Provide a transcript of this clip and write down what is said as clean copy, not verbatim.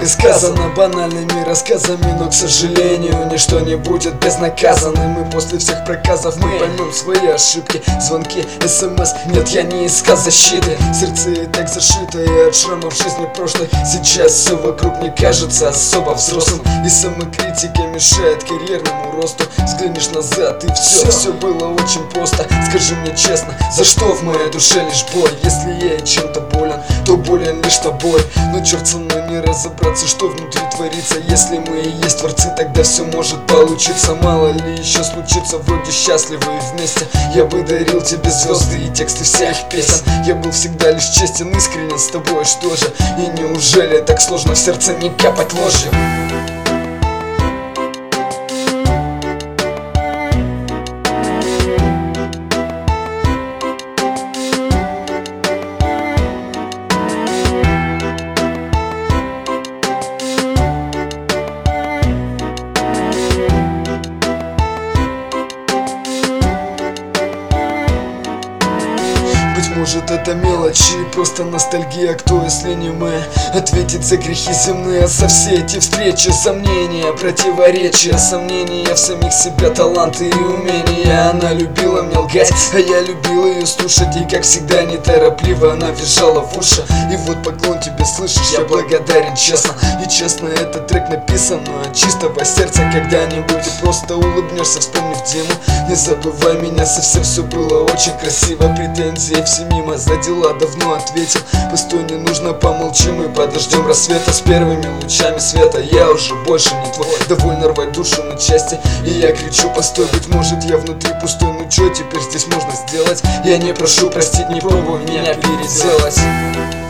словами сказано, банальными рассказами, но, к сожалению, ничто не будет безнаказанным. И после всех проказов мы поймем свои ошибки. Звонки, СМС, нет, я не искал защиты. Сердце и так зашито, и от шрамов жизни прошлой. Сейчас все вокруг не кажется особо взрослым, и самокритика мешает карьерному росту. Взглянешь назад, и все было очень просто. Скажи мне честно, за что в моей душе лишь боль? Если я и чем-то болен, то болен лишь тобой. Но черт со мной не разобраться, что внутри творится. Если мы и есть творцы, тогда все может получиться. Мало ли еще случится, вроде счастливы и вместе. Я бы дарил тебе звезды и тексты всех песен. Я был всегда лишь честен, искренен с тобой, что же? И неужели так сложно в сердце не капать ложью? Быть может, это мелочи, просто ностальгия. Кто, если не мы, ответит за грехи земные, за все эти встречи, сомнения, противоречия, сомнения в самих себя, таланты и умения. Она любила мне лгать, а я любил ее слушать. И как всегда неторопливо она визжала в уши. И вот поклон тебе, слышишь, я благодарен честно. И честно, этот трек написан, но от чистого сердца. Когда-нибудь ты просто улыбнешься, вспомнив Диму. Не забывай меня, совсем все было очень красиво. Претензии все мимо, за дела давно ответил. Постой, не нужно, помолчим и подождем рассвета. С первыми лучами света я уже больше не твой. Довольно рвать душу на части, и я кричу: постой, быть может я внутри пустой. Ну чё теперь здесь можно сделать? Я не прошу простить, не пробую меня переделать.